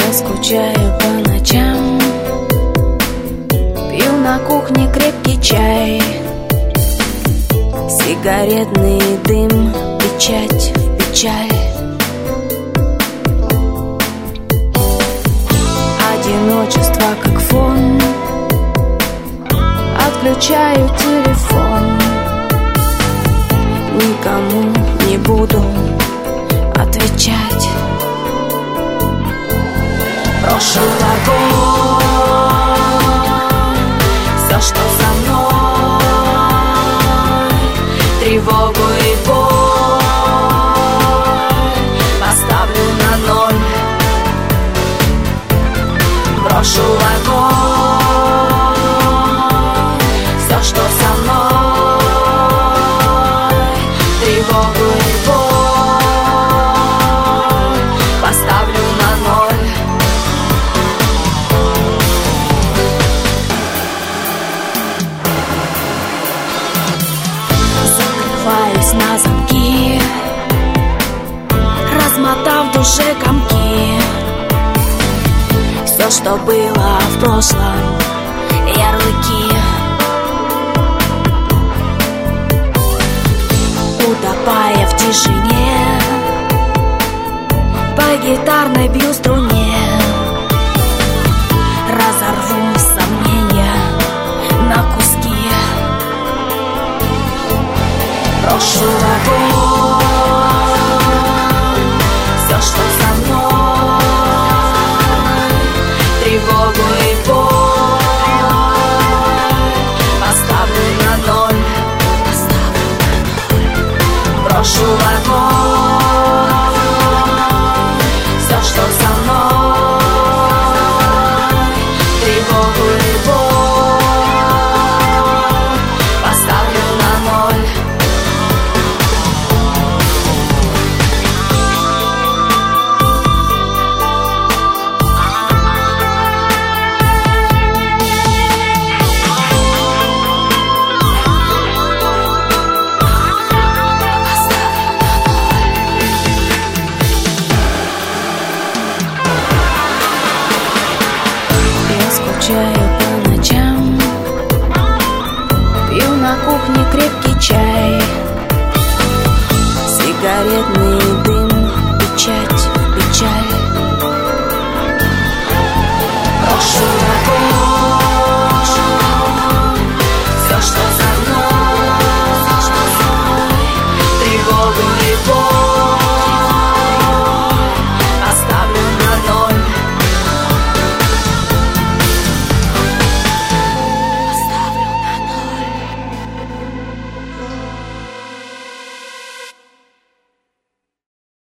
Я скучаю по ночам, пью на кухне крепкий чай, сигаретный дым, печать в печаль. Одиночество как фон, отключаю телефон. Никому не буду отвечать. Прошлый огонь, все, что со мной, тревогу и боль поставлю на ноль. Брошу огонь, все, что со мной, тревогу и боль поставлю на ноль. Закрываюсь на замки, размотав в душе комки. Все, что было в прошлом, ярлыки. Утопая в тишине, по гитарной бью струне. Разорву сомнения на куски. Брошу огонь, все, что со мной, тревогу и боль поставлю на ноль. Брошу огонь, все, что со мной, тревогу и боль поставлю на ноль. Скучаю по ночам, пью на кухне крепкий чай, сигаретный дым, печать в печаль. Прошу